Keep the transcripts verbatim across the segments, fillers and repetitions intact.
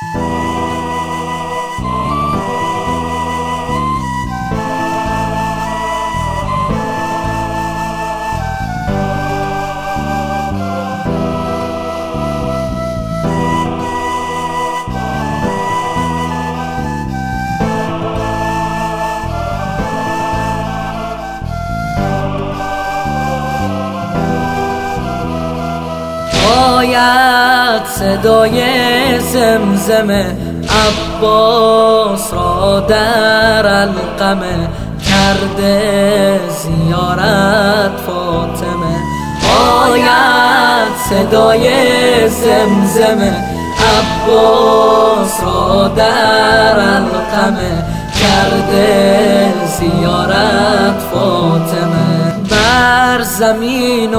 آید صدای زمزمه عباس را در القمه، کرده زیارت فاطمه. آید صدای زمزمه عباس را در القمه، کرده زیارت فاطمه. بر زمین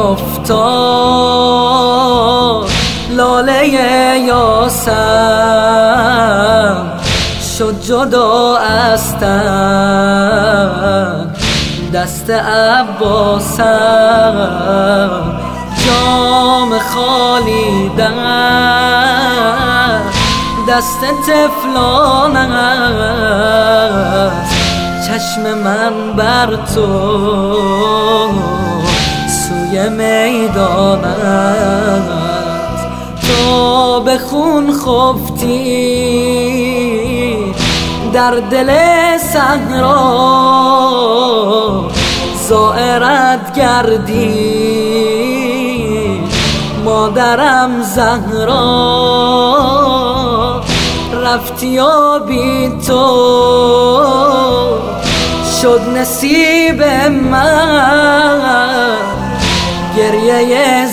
افتاد لاله یاسم، شد جدا از تن دست عباسم. جام خالی در دست طفلان است، چشم من بر تو سوی میدان است. تو به خون خفتی در دل صحرا، زائرت گردی مادرم زهرا. رفتی و بی تو شد نصیب من، گریه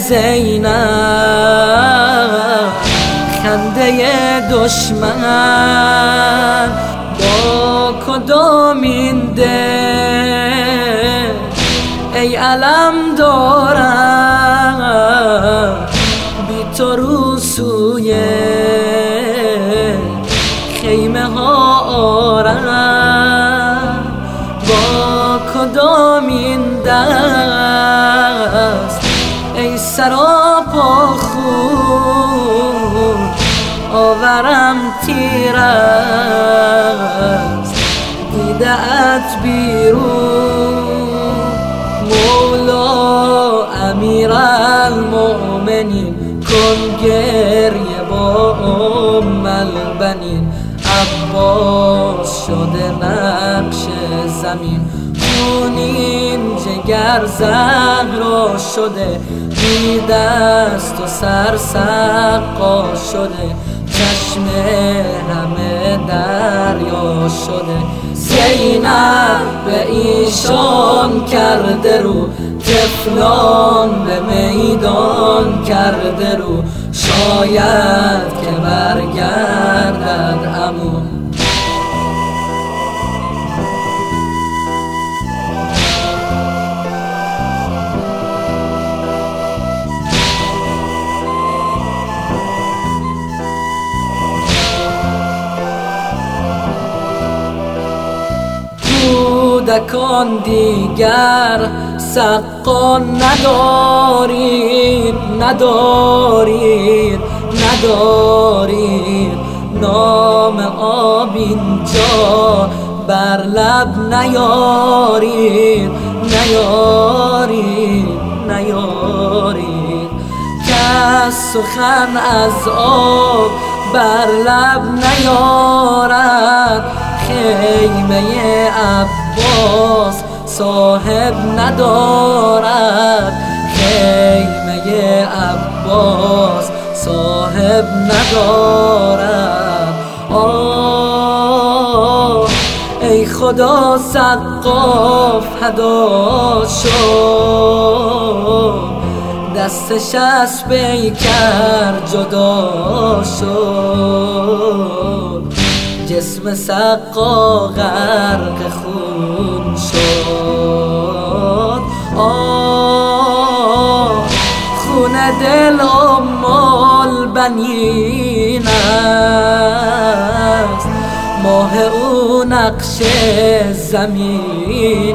زینب خنده دشمن. با کدامین دل ای علم دارم، بی تو رو سوی خیمه ها آرم. با کدامین دست ای سراپا خون آورم تیر است دیده ات بیرون. مولا امیر المؤمنین کن گریه با ام البنین، عباس شده نقش زمین. خونین جگر زهرا شده، بی دست و سر سقا شده، چشم همه دریا شده. زینب به ایشان کرده رو، طفلان به میدان کرده رو. شاید که برگردد عمو. کودکان دیگر سقا ندارید ندارید ندارید، نام آب اینجا بر لب نیارید نیارید نیارید. کس سخن از آب بر لب نیارد، خیمه عباس صاحب ندارد، خیمه عباس صاحب ندارد. آه ای خدا سقاف هدا شد، دستش از پیکر جدا شد، جسم سقا غرق خون شد. آه خون دل ام البنین است، ماه او نقش زمین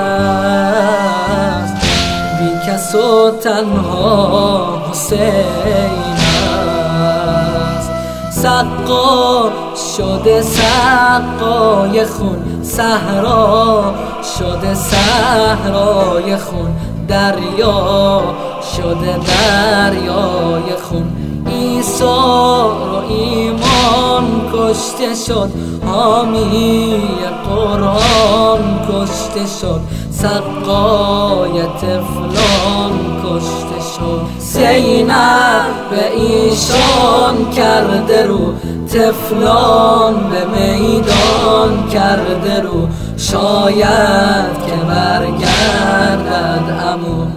است، بی کس و تنها حسین است. سقا شده سقای خون، صحرا شده صحرای خون، دریا شده دریای خون. عیسی رو ایمان کشته شد، حامی قرآن کشته شد، سقای طفلان کشته شد. زینب به ایشان کرده رو، طفلان به میدان کرده رو، شاید که برگردد عمو